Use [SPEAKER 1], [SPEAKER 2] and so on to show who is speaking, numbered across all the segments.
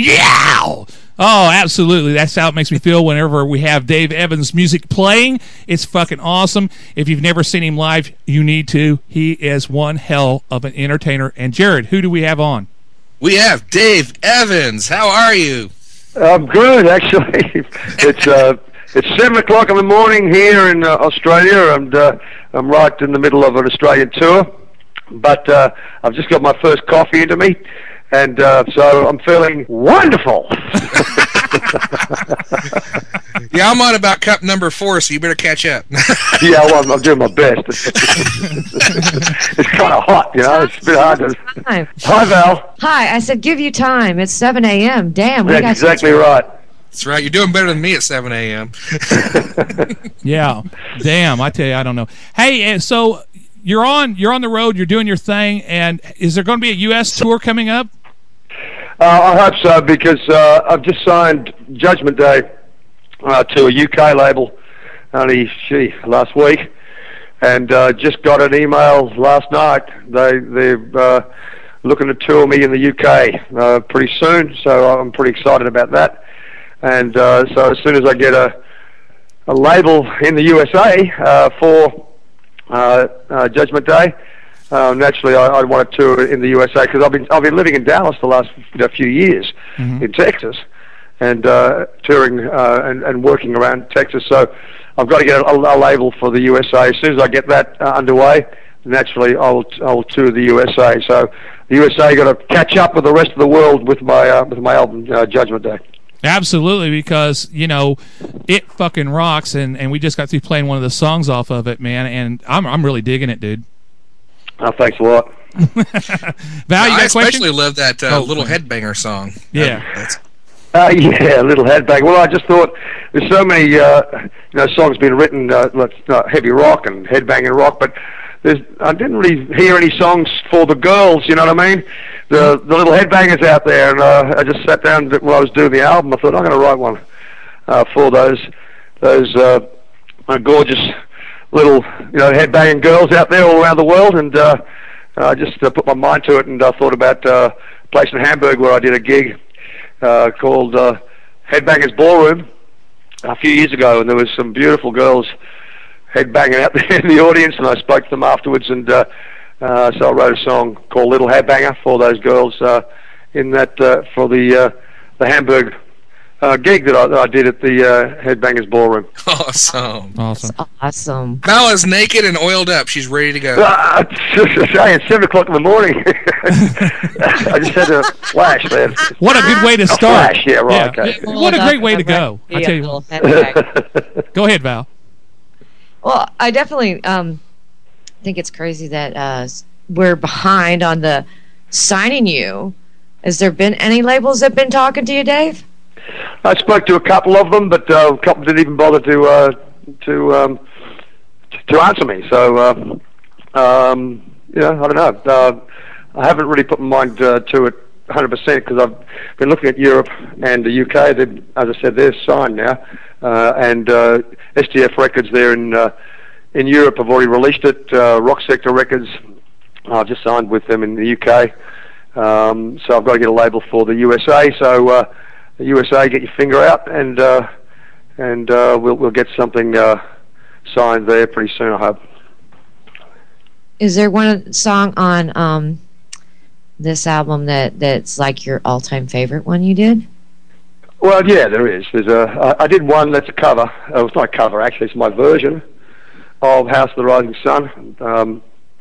[SPEAKER 1] Yeah! Oh, absolutely. That's how it makes me feel whenever we have Dave Evans' music playing. It's fucking awesome. If you've never seen him live, you need to. He is one hell of an entertainer. And Jared, who do we have on?
[SPEAKER 2] We have Dave Evans. How are you?
[SPEAKER 3] I'm good, actually. It's 7 o'clock in the morning here in Australia, and I'm right in the middle of an Australian tour. But I've just got my first coffee into me. And so I'm feeling wonderful.
[SPEAKER 2] Yeah, I'm on about cup number 4, so you better catch up.
[SPEAKER 3] Yeah, well, I'm doing my best. It's kind of hot, you know. It's a bit hard to... Hi, Val.
[SPEAKER 4] Hi, I said give you time. It's 7 a.m. Damn.
[SPEAKER 3] That's exactly right.
[SPEAKER 2] That's right. You're doing better than me at 7 a.m.
[SPEAKER 1] Yeah. Damn, I tell you, I don't know. Hey, and so you're on the road, you're doing your thing, and is there going to be a U.S. tour coming up?
[SPEAKER 3] I hope so, because I've just signed Judgment Day to a UK label only last week, and just got an email last night. They're looking to tour me in the UK pretty soon, so I'm pretty excited about that. And so as soon as I get a label in the USA for Judgment Day, naturally, I want to tour in the USA, because I've been living in Dallas the last few years, in Texas, and touring and working around Texas. So I've got to get a label for the USA. As soon as I get that underway, naturally I'll tour the USA. So the USA got to catch up with the rest of the world with my album Judgment Day.
[SPEAKER 1] Absolutely, because, you know, it fucking rocks, and we just got through playing one of the songs off of it, man, and I'm really digging it, dude.
[SPEAKER 3] Oh, thanks a lot.
[SPEAKER 1] Val, you got a question?
[SPEAKER 2] I especially love that Little Headbanger song.
[SPEAKER 1] Yeah.
[SPEAKER 3] Yeah, Little Headbanger. Well, I just thought there's so many songs being written, heavy rock and headbanging rock, but I didn't really hear any songs for the girls, you know what I mean? The little headbangers out there, and I just sat down when I was doing the album. I thought, I'm going to write one for those gorgeous little, headbanging girls out there all around the world, and I just put my mind to it, and I thought about a place in Hamburg where I did a gig called Headbangers Ballroom a few years ago, and there was some beautiful girls headbanging out there in the audience, and I spoke to them afterwards, and so I wrote a song called Little Headbanger for those girls in that for the Hamburg gig that I did at the Headbangers Ballroom.
[SPEAKER 4] Awesome.
[SPEAKER 2] Val is naked and oiled up. She's ready to go.
[SPEAKER 3] It's 7 o'clock in the morning. I just had a flash, man.
[SPEAKER 1] What a good way to start.
[SPEAKER 3] Flash, yeah, right. Yeah.
[SPEAKER 1] Okay. What a great way to go. I tell you. Go ahead, Val.
[SPEAKER 4] Well, I definitely think it's crazy that we're behind on the signing you. Has there been any labels that have been talking to you, Dave?
[SPEAKER 3] I spoke to a couple of them, but a couple didn't even bother to answer me. So, I don't know. I haven't really put my mind to it 100% because I've been looking at Europe and the UK. As I said, they're signed now, and STF Records there in Europe have already released it. Rock Sector Records, I've just signed with them in the UK. So I've got to get a label for the USA. So the USA, get your finger out, and we'll get something signed there pretty soon, I hope.
[SPEAKER 4] Is there one song on this album that's like your all-time favorite one you did?
[SPEAKER 3] Well, yeah, there is. I did one that's a cover. It's not a cover, actually. It's my version of House of the Rising Sun.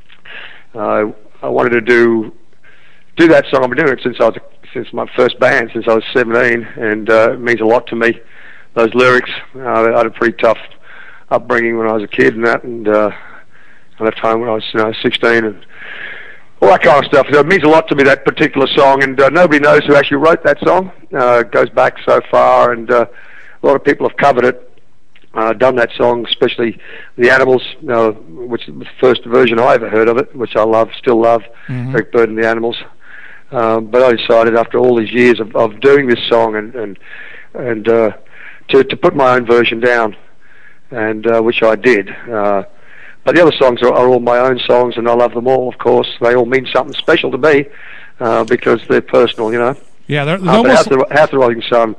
[SPEAKER 3] I wanted to do that song. I've been doing it since my first band, since I was 17, and it means a lot to me. Those lyrics. I had a pretty tough upbringing when I was a kid, and I left home when I was 16, and all that kind of stuff. So it means a lot to me, that particular song, and nobody knows who actually wrote that song. It goes back so far, and a lot of people have covered it. Done that song, especially the Animals, which is the first version I ever heard of it, which I still love, Eric Bird and the Animals. But I decided after all these years of doing this song and to put my own version down, and which I did. But the other songs are all my own songs, and I love them all. Of course, they all mean something special to me because they're personal,
[SPEAKER 1] Yeah, they're
[SPEAKER 3] But
[SPEAKER 1] almost.
[SPEAKER 3] House of the Rising Sun,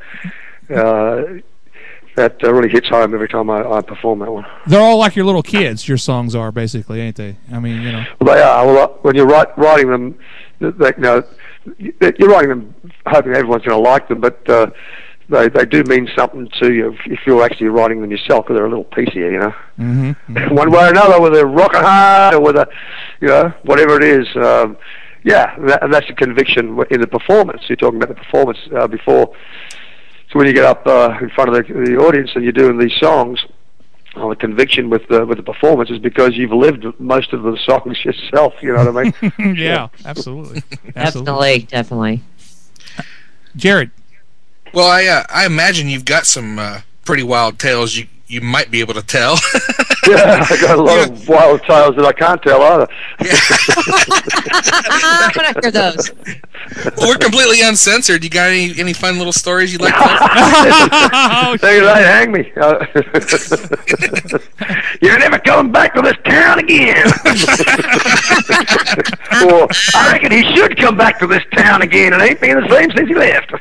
[SPEAKER 3] that really hits home every time I perform that one.
[SPEAKER 1] They're all like your little kids. Your songs are basically, ain't they? I mean, you know.
[SPEAKER 3] Well, they are. Well, when you're writing them, you're writing them hoping everyone's going to like them, but they do mean something to you if you're actually writing them yourself, because they're a little piece of you, you know.
[SPEAKER 1] Mm-hmm.
[SPEAKER 3] One way or another, whether they're rocking hard or whether, whatever it is. And that's a conviction in the performance. You're talking about the performance before. So when you get up in front of the audience and you're doing these songs, the conviction with the performance is because you've lived most of the songs yourself. You know what I mean?
[SPEAKER 1] Yeah, absolutely.
[SPEAKER 4] Definitely.
[SPEAKER 1] Jared.
[SPEAKER 2] Well, I imagine you've got some pretty wild tales you might be able to tell.
[SPEAKER 3] Yeah, I got a lot of wild tales that I can't tell either.
[SPEAKER 4] I want to hear those.
[SPEAKER 2] Well, we're completely uncensored. You got any fun little stories you'd like to tell?
[SPEAKER 3] They hang me. You're never coming back to this town again. Or, I reckon he should come back to this town again. It ain't been the same since he left.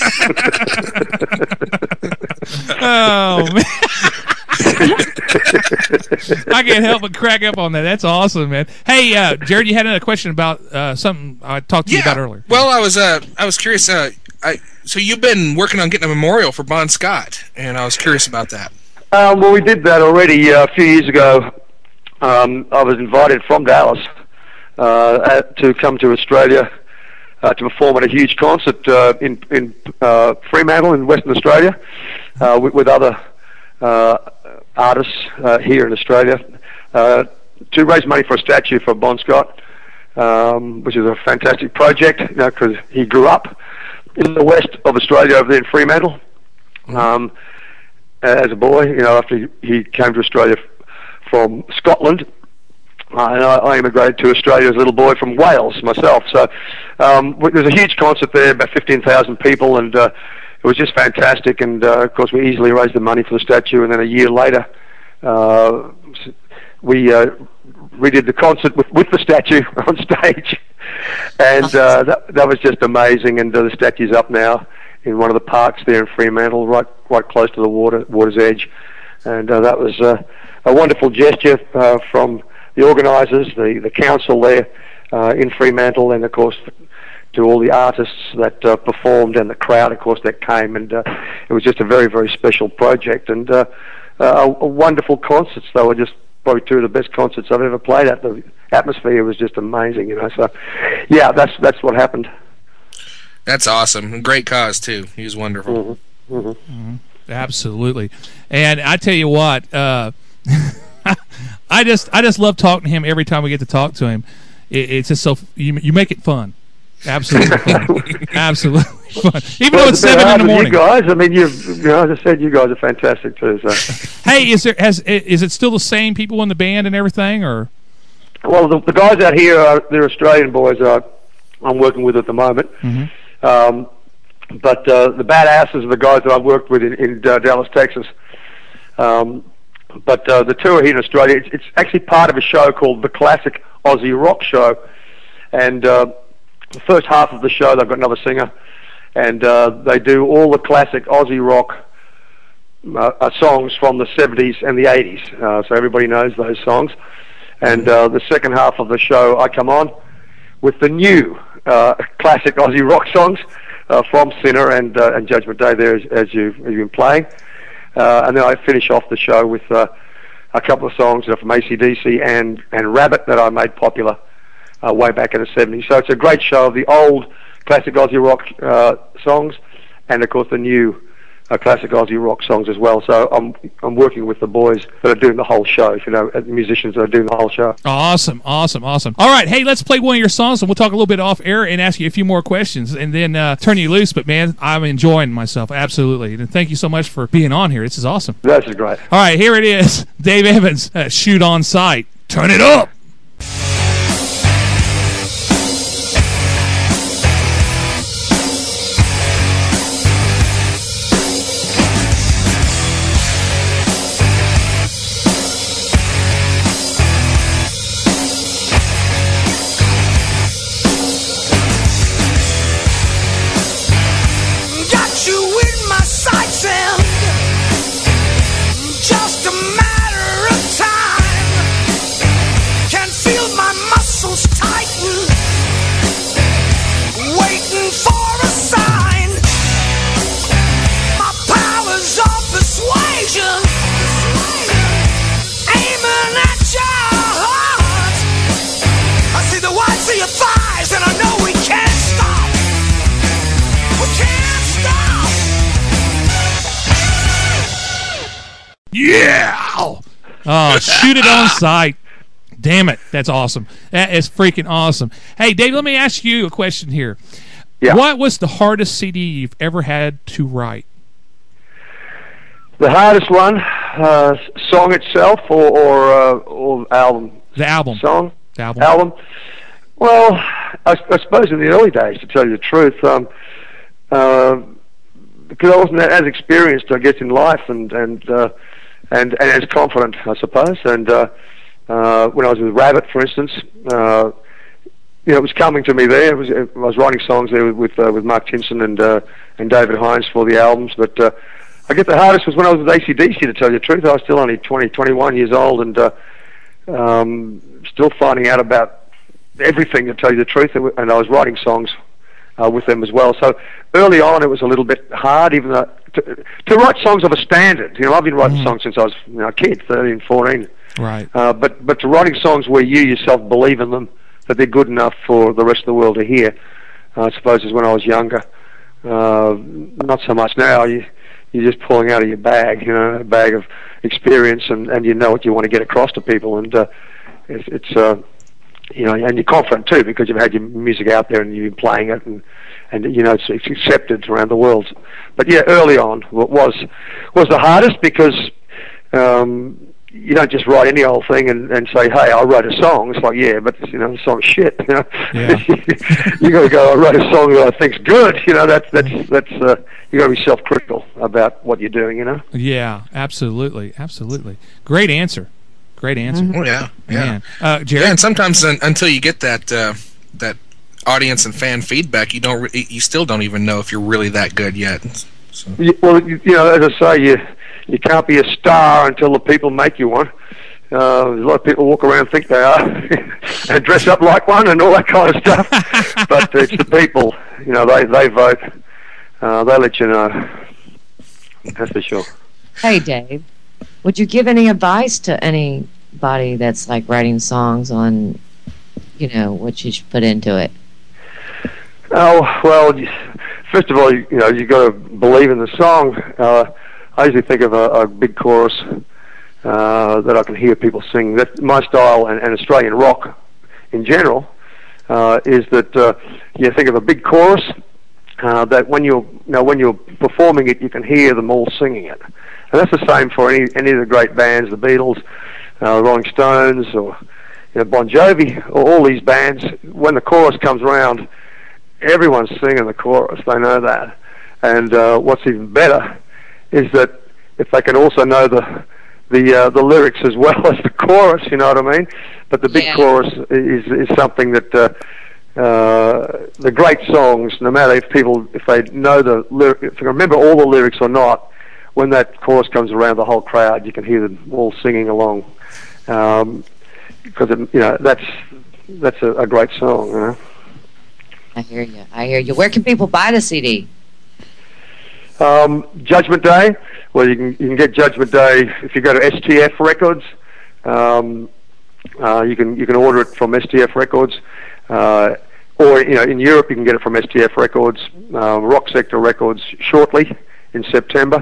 [SPEAKER 1] Oh, man. I can't help but crack up on that. That's awesome, man. Hey, Jared, you had another question about something I talked to you about earlier.
[SPEAKER 2] Well, I was curious. So you've been working on getting a memorial for Bon Scott, and I was curious about that.
[SPEAKER 3] Well, we did that already a few years ago. I was invited from Dallas to come to Australia to perform at a huge concert in Fremantle in Western Australia with other artists here in Australia to raise money for a statue for Bon Scott, which is a fantastic project, because he grew up in the west of Australia over there in Fremantle as a boy. After he came to Australia from Scotland, and I immigrated to Australia as a little boy from Wales myself. So there's a huge concert there, about 15,000 people, and it was just fantastic. And of course, we easily raised the money for the statue. And then a year later, we redid the concert with the statue on stage, and that was just amazing. And the statue's up now in one of the parks there in Fremantle, right close to the water's edge. And that was a wonderful gesture from the organisers, the council there in Fremantle, and of course to all the artists that performed, and the crowd, of course, that came. And it was just a very, very special project, and a wonderful concerts. They were just probably two of the best concerts I've ever played at. The atmosphere was just amazing, So, yeah, that's what happened.
[SPEAKER 2] That's awesome. Great cause too. He was wonderful.
[SPEAKER 3] Mm-hmm. Mm-hmm.
[SPEAKER 1] Mm-hmm. Absolutely. And I tell you what, I just love talking to him every time we get to talk to him. It's just so you make it fun. Absolutely fun. Absolutely fun. Even though it's 7 in the morning.
[SPEAKER 3] You guys, I mean, as I said, you guys are fantastic too. So.
[SPEAKER 1] Hey, is it still the same people in the band and everything, or?
[SPEAKER 3] Well, the guys out here they're Australian boys. I'm working with at the moment.
[SPEAKER 1] Mm-hmm.
[SPEAKER 3] But the Badasses are the guys that I've worked with in Dallas, Texas. But the tour here in Australia, it's actually part of a show called the Classic Aussie Rock Show, and the first half of the show they've got another singer, and they do all the classic Aussie rock songs from the 70s and the 80s, so everybody knows those songs. And the second half of the show I come on with the new classic Aussie rock songs from Sinner and Judgment Day there as you've been playing. And then I finish off the show with a couple of songs from AC/DC and Rabbit that I made popular way back in the 70s. So it's a great show of the old classic Aussie rock songs, and of course the new classic Aussie rock songs as well. So I'm working with the boys that are doing the whole show, the musicians that are doing the whole show.
[SPEAKER 1] Awesome. All right, hey, let's play one of your songs, and we'll talk a little bit off air and ask you a few more questions, and then turn you loose. But man, I'm enjoying myself absolutely, and thank you so much for being on here. This is awesome.
[SPEAKER 3] This is great.
[SPEAKER 1] All right, here it is, Dave Evans, Shoot on Sight. Turn it up. yeah. Oh, shoot it on sight. Damn it. That's awesome. That is freaking awesome. Hey, Dave, let me ask you a question here.
[SPEAKER 3] Yeah.
[SPEAKER 1] What was the hardest CD you've ever had to write?
[SPEAKER 3] The hardest one, song itself or album?
[SPEAKER 1] The album.
[SPEAKER 3] Song?
[SPEAKER 1] The album.
[SPEAKER 3] Album. Well, I suppose in the early days, to tell you the truth, because I wasn't as experienced, I guess, in life and as confident, I suppose. And when I was with Rabbit, for instance, it was coming to me there. I was writing songs there with Mark Tinson and David Hines for the albums. But I guess the hardest was when I was with AC/DC, to tell you the truth. I was still only 20, 21 years old and still finding out about everything, to tell you the truth. And I was writing songs with them as well. So early on, it was a little bit hard, even though to write songs of a standard. I've been writing songs since I was a kid, 13, 14.
[SPEAKER 1] Right.
[SPEAKER 3] But to writing songs where you yourself believe in them, that they're good enough for the rest of the world to hear, I suppose is when I was younger. Not so much now. You're just pulling out of your bag, a bag of experience, and you know what you want to get across to people, and it's and you're confident too because you've had your music out there and you've been playing it, and it's accepted around the world. But yeah, early on was the hardest because you don't just write any old thing and say, hey, I wrote a song. It's like, yeah, but the song's shit.
[SPEAKER 1] Yeah.
[SPEAKER 3] You got to go, I wrote a song that I think's good. That's you got to be self-critical about what you're doing.
[SPEAKER 1] Yeah, absolutely. Great answer.
[SPEAKER 2] Oh yeah.
[SPEAKER 1] Man. Jared?
[SPEAKER 2] Yeah, and sometimes until you get that audience and fan feedback, you still don't even know if you're really that good yet. So.
[SPEAKER 3] Well, as I say, you can't be a star until the people make you one. There's a lot of people walk around and think they are and dress up like one and all that kind of stuff. But it's the people, they vote. They let you know. That's for sure.
[SPEAKER 4] Hey, Dave, would you give any advice to anybody that's like writing songs on, what you should put into it?
[SPEAKER 3] Oh, well, first of all, you got to believe in the song. I usually think of a big chorus that I can hear people sing. That my style and Australian rock in general is that you think of a big chorus that when you're performing it, you can hear them all singing it. And that's the same for any of the great bands, the Beatles, the Rolling Stones, or Bon Jovi, or all these bands. When the chorus comes around, everyone's singing the chorus. They know that. And what's even better is that if they can also know the lyrics as well as the chorus, you know what I mean? But the big chorus is something that the great songs, no matter if they know the lyric, if they remember all the lyrics or not, when that chorus comes around the whole crowd, you can hear them all singing along. Because that's a great song.
[SPEAKER 4] I hear you. Where can people buy the CD?
[SPEAKER 3] Judgment Day. Well, you can get Judgment Day if you go to STF Records. You can order it from STF Records, or in Europe you can get it from STF Records, Rock Sector Records shortly in September.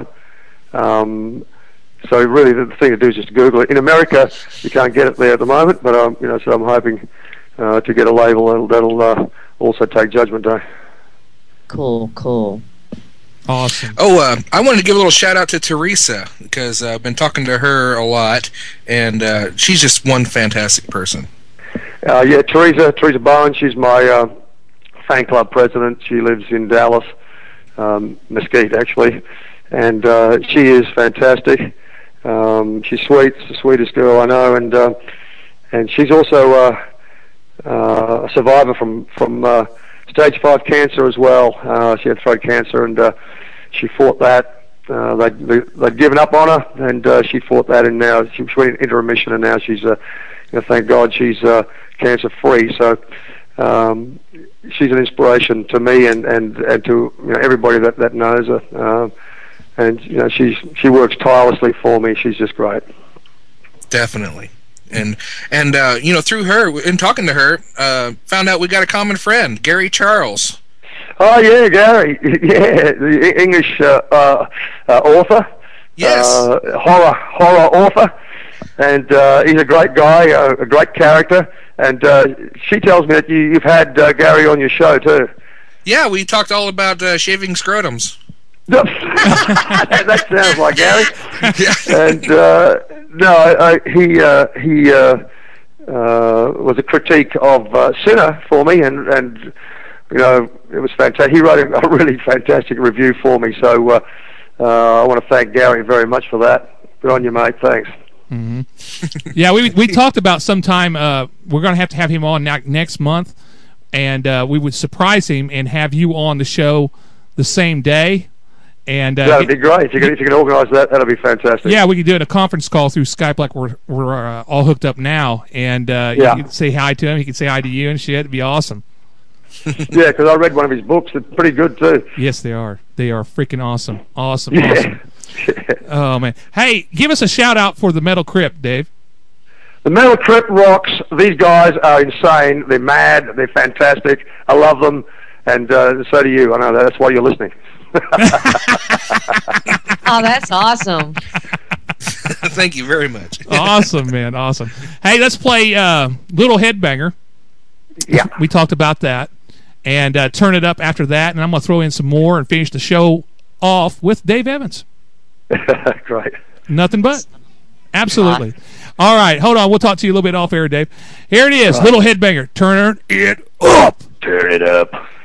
[SPEAKER 3] So really, the thing to do is just Google it. In America, you can't get it there at the moment, but so I'm hoping to get a label that'll also take Judgment Day.
[SPEAKER 4] Cool.
[SPEAKER 1] Awesome.
[SPEAKER 2] Oh, I wanted to give a little shout out to Teresa because I've been talking to her a lot, and she's just one fantastic person.
[SPEAKER 3] Yeah, Teresa Bowen. She's my fan club president. She lives in Dallas, Mesquite actually, and she is fantastic. She's sweet, the sweetest girl I know, and she's also a survivor from stage 5 cancer as well. She had throat cancer, and she fought that. They'd given up on her, and she fought that, and now she went into remission, and now she's, thank God, she's cancer free. So she's an inspiration to me and to everybody that knows her. And she works tirelessly for me. She's just great.
[SPEAKER 2] Definitely. And through her, in talking to her, found out we got a common friend, Gary Charles.
[SPEAKER 3] Oh yeah, Gary. Yeah, the English author.
[SPEAKER 2] Yes.
[SPEAKER 3] horror author, and he's a great guy, a great character. And she tells me that you've had Gary on your show too.
[SPEAKER 2] Yeah, we talked all about shaving scrotums.
[SPEAKER 3] That sounds like Gary.
[SPEAKER 2] Yeah.
[SPEAKER 3] And he was a critique of Sinner for me, and you know, it was fantastic. He wrote a really fantastic review for me, so I want to thank Gary very much for that. Good on you, mate. Thanks.
[SPEAKER 1] Mm-hmm. Yeah, we talked about sometime we're going to have him on next month, and we would surprise him and have you on the show the same day. And
[SPEAKER 3] that'd be great. If you can organise that, that'll be fantastic.
[SPEAKER 1] Yeah, we could do it a conference call through Skype like we're all hooked up now, and you could say hi to him. He could say hi to you and shit. It'd be awesome.
[SPEAKER 3] Yeah, because I read one of his books. It's pretty good too.
[SPEAKER 1] Yes, they are. They are freaking awesome. Awesome.
[SPEAKER 3] Yeah.
[SPEAKER 1] Oh man! Hey, give us a shout out for the Metal Crypt, Dave.
[SPEAKER 3] The Metal Crypt rocks. These guys are insane. They're mad. They're fantastic. I love them, and so do you. I know that's why you're listening.
[SPEAKER 4] Oh, that's awesome.
[SPEAKER 2] Thank you very much.
[SPEAKER 1] Awesome, man. Awesome. Hey, let's play Little Headbanger.
[SPEAKER 3] Yeah.
[SPEAKER 1] We talked about that. And turn it up after that, and I'm going to throw in some more and finish the show off with Dave Evans.
[SPEAKER 3] Great.
[SPEAKER 1] Nothing but. Absolutely. All right, hold on. We'll talk to you a little bit off air, Dave. Here it is, Little Headbanger. Turn it up.
[SPEAKER 3] Turn it up.